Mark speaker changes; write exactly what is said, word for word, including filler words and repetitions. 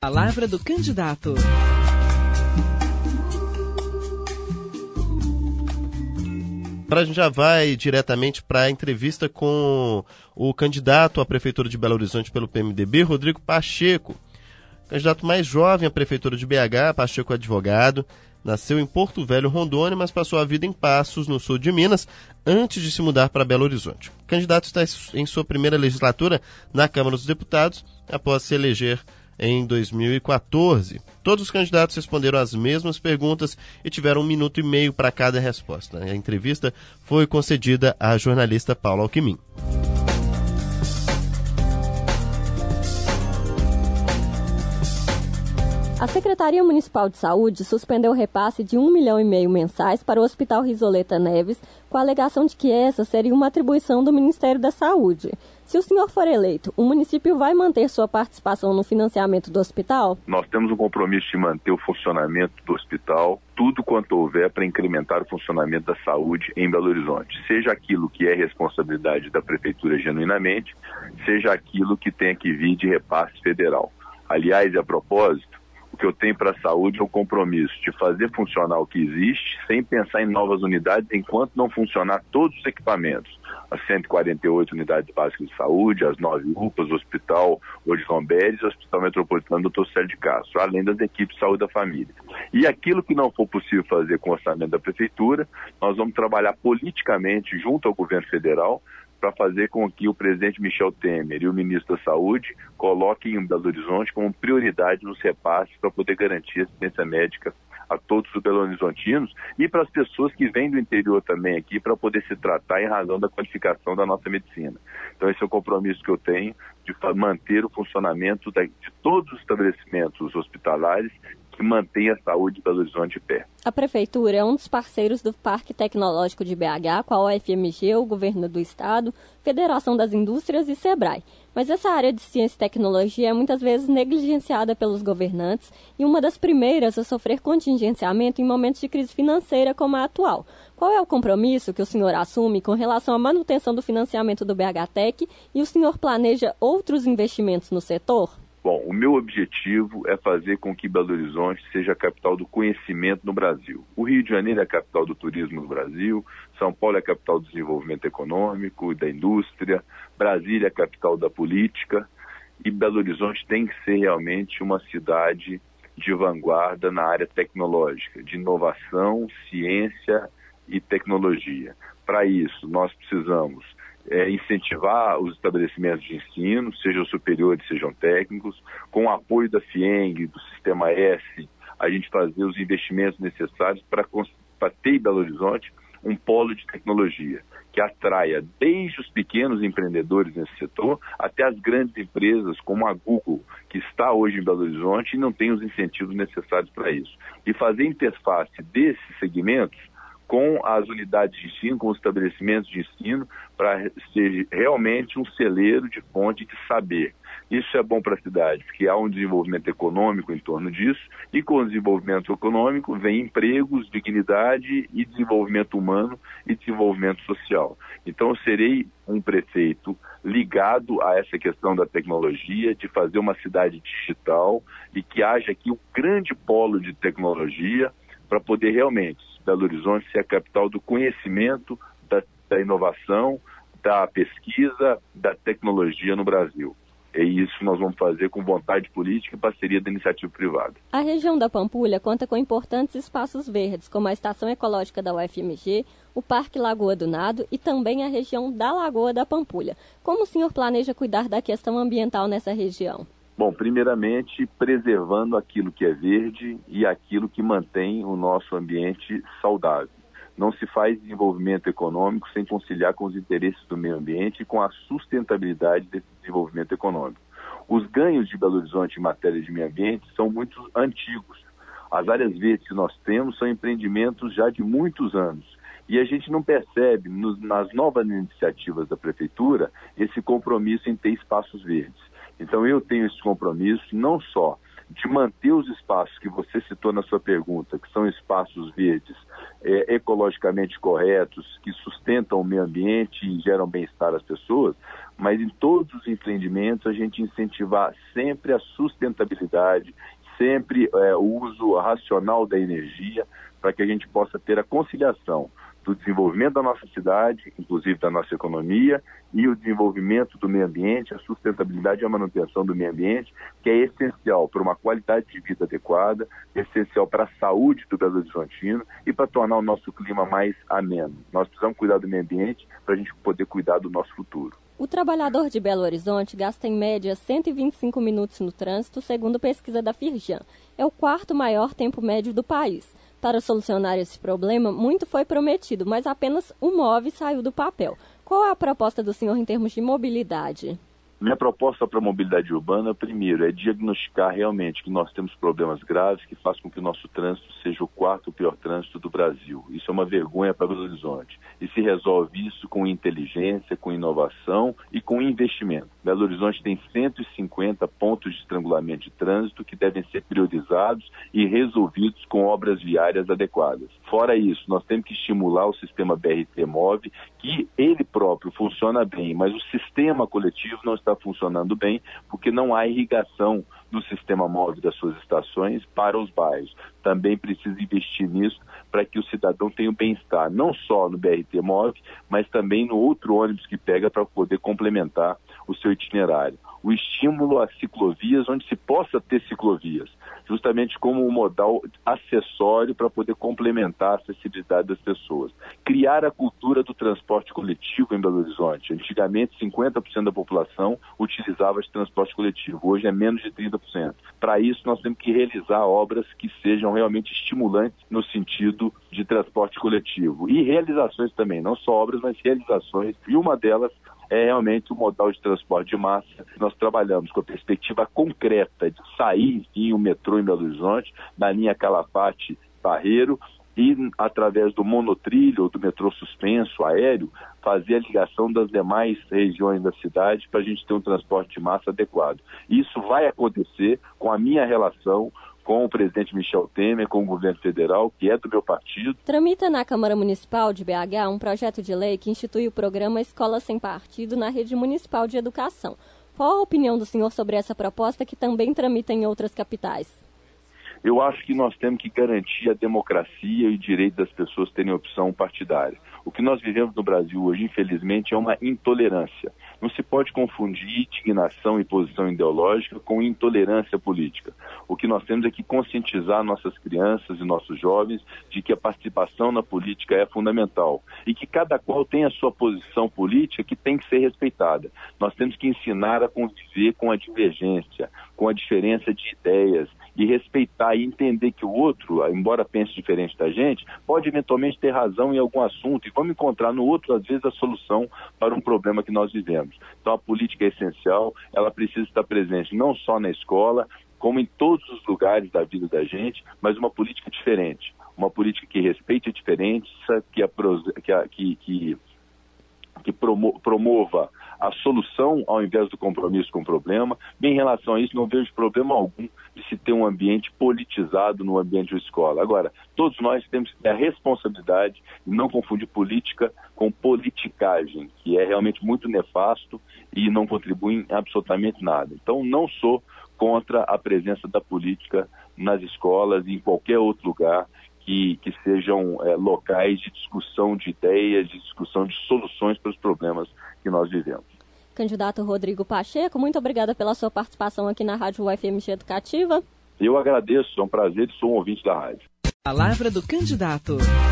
Speaker 1: Palavra do candidato.
Speaker 2: Agora a gente já vai diretamente para a entrevista com o candidato à Prefeitura de Belo Horizonte pelo P M D B, Rodrigo Pacheco. Candidato mais jovem à Prefeitura de B H, Pacheco é advogado, nasceu em Porto Velho, Rondônia, mas passou a vida em Passos, no sul de Minas, antes de se mudar para Belo Horizonte. O candidato está em sua primeira legislatura na Câmara dos Deputados, após se eleger em dois mil e quatorze. Todos os candidatos responderam as mesmas perguntas e tiveram um minuto e meio para cada resposta. A entrevista foi concedida à jornalista Paula Alckmin.
Speaker 3: A Secretaria Municipal de Saúde suspendeu o repasse de um milhão e meio mensais para o Hospital Risoleta Neves, com a alegação de que essa seria uma atribuição do Ministério da Saúde. Se o senhor for eleito, o município vai manter sua participação no financiamento do hospital?
Speaker 4: Nós temos um compromisso de manter o funcionamento do hospital, tudo quanto houver para incrementar o funcionamento da saúde em Belo Horizonte. Seja aquilo que é responsabilidade da Prefeitura genuinamente, seja aquilo que tenha que vir de repasse federal. Aliás, a propósito, o que eu tenho para a saúde é o compromisso de fazer funcionar o que existe, sem pensar em novas unidades, enquanto não funcionar todos os equipamentos. As cento e quarenta e oito unidades básicas de saúde, as nove U P As, o Hospital Odilon Beres e o Hospital Metropolitano doutor Célio de Castro, além das equipes de saúde da família. E aquilo que não for possível fazer com o orçamento da Prefeitura, nós vamos trabalhar politicamente junto ao governo federal para fazer com que o presidente Michel Temer e o ministro da Saúde coloquem o Belo Horizonte como prioridade nos repasses para poder garantir assistência médica a todos os belo-horizontinos e para as pessoas que vêm do interior também aqui para poder se tratar em razão da qualificação da nossa medicina. Então esse é o compromisso que eu tenho de manter o funcionamento de todos os estabelecimentos hospitalares que mantém a saúde de Belo Horizonte de pé.
Speaker 3: A Prefeitura é um dos parceiros do Parque Tecnológico de B H, com a U F M G, o Governo do Estado, Federação das Indústrias e SEBRAE. Mas essa área de ciência e tecnologia é muitas vezes negligenciada pelos governantes e uma das primeiras a sofrer contingenciamento em momentos de crise financeira como a atual. Qual é o compromisso que o senhor assume com relação à manutenção do financiamento do B H Tech e o senhor planeja outros investimentos no setor?
Speaker 4: Bom, o meu objetivo é fazer com que Belo Horizonte seja a capital do conhecimento no Brasil. O Rio de Janeiro é a capital do turismo no Brasil, São Paulo é a capital do desenvolvimento econômico e da indústria, Brasília é a capital da política e Belo Horizonte tem que ser realmente uma cidade de vanguarda na área tecnológica, de inovação, ciência e tecnologia. Para isso, nós precisamos É, incentivar os estabelecimentos de ensino, sejam superiores, sejam técnicos, com o apoio da FIENG, do Sistema S, a gente fazer os investimentos necessários para ter em Belo Horizonte um polo de tecnologia, que atraia desde os pequenos empreendedores nesse setor até as grandes empresas como a Google, que está hoje em Belo Horizonte e não tem os incentivos necessários para isso. E fazer interface desses segmentos com as unidades de ensino, com os estabelecimentos de ensino, para ser realmente um celeiro de fonte de saber. Isso é bom para a cidade, porque há um desenvolvimento econômico em torno disso, e com o desenvolvimento econômico vem empregos, dignidade e desenvolvimento humano e desenvolvimento social. Então eu serei um prefeito ligado a essa questão da tecnologia, de fazer uma cidade digital e que haja aqui um grande polo de tecnologia para poder realmente Belo Horizonte ser a capital do conhecimento, da, da inovação, da pesquisa, da tecnologia no Brasil. É isso que nós vamos fazer com vontade política e parceria da iniciativa privada.
Speaker 3: A região da Pampulha conta com importantes espaços verdes, como a Estação Ecológica da U F M G, o Parque Lagoa do Nado e também a região da Lagoa da Pampulha. Como o senhor planeja cuidar da questão ambiental nessa região?
Speaker 4: Bom, primeiramente, preservando aquilo que é verde e aquilo que mantém o nosso ambiente saudável. Não se faz desenvolvimento econômico sem conciliar com os interesses do meio ambiente e com a sustentabilidade desse desenvolvimento econômico. Os ganhos de Belo Horizonte em matéria de meio ambiente são muito antigos. As áreas verdes que nós temos são empreendimentos já de muitos anos. E a gente não percebe, nos, nas novas iniciativas da Prefeitura, esse compromisso em ter espaços verdes. Então eu tenho esse compromisso não só de manter os espaços que você citou na sua pergunta, que são espaços verdes, é, ecologicamente corretos, que sustentam o meio ambiente e geram bem-estar às pessoas, mas em todos os empreendimentos a gente incentivar sempre a sustentabilidade, sempre é, o uso racional da energia, para que a gente possa ter a conciliação do desenvolvimento da nossa cidade, inclusive da nossa economia, e o desenvolvimento do meio ambiente, a sustentabilidade e a manutenção do meio ambiente, que é essencial para uma qualidade de vida adequada, essencial para a saúde do Belo Horizontino e para tornar o nosso clima mais ameno. Nós precisamos cuidar do meio ambiente para a gente poder cuidar do nosso futuro.
Speaker 3: O trabalhador de Belo Horizonte gasta em média cento e vinte e cinco minutos no trânsito, segundo pesquisa da Firjan. É o quarto maior tempo médio do país. Para solucionar esse problema, muito foi prometido, mas apenas um M O V saiu do papel. Qual é a proposta do senhor em termos de mobilidade?
Speaker 4: Minha proposta para a mobilidade urbana, primeiro, é diagnosticar realmente que nós temos problemas graves que fazem com que o nosso trânsito seja o quarto pior trânsito do Brasil. Isso é uma vergonha para Belo Horizonte. E se resolve isso com inteligência, com inovação e com investimento. Belo Horizonte tem cento e cinquenta pontos de estrangulamento de trânsito que devem ser priorizados e resolvidos com obras viárias adequadas. Fora isso, nós temos que estimular o sistema B R T M O V, que ele próprio funciona bem, mas o sistema coletivo não está funcionando bem, porque não há irrigação do sistema móvel das suas estações para os bairros. Também precisa investir nisso para que o cidadão tenha o bem-estar, não só no B R T M O V, mas também no outro ônibus que pega para poder complementar o seu itinerário. O estímulo às ciclovias, onde se possa ter ciclovias, justamente como um modal acessório para poder complementar a acessibilidade das pessoas. Criar a cultura do transporte coletivo em Belo Horizonte. Antigamente, cinquenta por cento da população utilizava esse transporte coletivo, hoje é menos de trinta por cento. Para isso, nós temos que realizar obras que sejam realmente estimulantes no sentido de transporte coletivo. E realizações também, não só obras, mas realizações. E uma delas é realmente o modal de transporte de massa. Nós trabalhamos com a perspectiva concreta de sair em um metrô em Belo Horizonte, na linha Calafate-Barreiro, e através do monotrilho ou do metrô suspenso, aéreo, fazer a ligação das demais regiões da cidade para a gente ter um transporte de massa adequado. Isso vai acontecer com a minha relação com o presidente Michel Temer, com o governo federal, que é do meu partido.
Speaker 3: Tramita na Câmara Municipal de B H um projeto de lei que institui o programa Escola Sem Partido na rede municipal de educação. Qual a opinião do senhor sobre essa proposta que também tramita em outras capitais?
Speaker 4: Eu acho que nós temos que garantir a democracia e o direito das pessoas terem opção partidária. O que nós vivemos no Brasil hoje, infelizmente, é uma intolerância. Não se pode confundir indignação e posição ideológica com intolerância política. O que nós temos é que conscientizar nossas crianças e nossos jovens de que a participação na política é fundamental e que cada qual tem a sua posição política que tem que ser respeitada. Nós temos que ensinar a conviver com a divergência, com a diferença de ideias e respeitar e entender que o outro, embora pense diferente da gente, pode eventualmente ter razão em algum assunto e vamos encontrar no outro, às vezes, a solução para um problema que nós vivemos. Então a política é essencial, ela precisa estar presente não só na escola, como em todos os lugares da vida da gente, mas uma política diferente. Uma política que respeite a diferença, que, a, que, que, que promo, promova a solução ao invés do compromisso com o problema. Em relação a isso, não vejo problema algum de se ter um ambiente politizado no ambiente de escola. Agora, todos nós temos que ter a responsabilidade de não confundir política com politicagem, que é realmente muito nefasto e não contribui em absolutamente nada. Então, não sou contra a presença da política nas escolas e em qualquer outro lugar que, que sejam é, locais de discussão de ideias, de discussão de soluções para os problemas que nós vivemos.
Speaker 3: Candidato Rodrigo Pacheco, muito obrigada pela sua participação aqui na Rádio U F M G Educativa.
Speaker 4: Eu agradeço, é um prazer e sou um ouvinte da rádio.
Speaker 1: Palavra do candidato.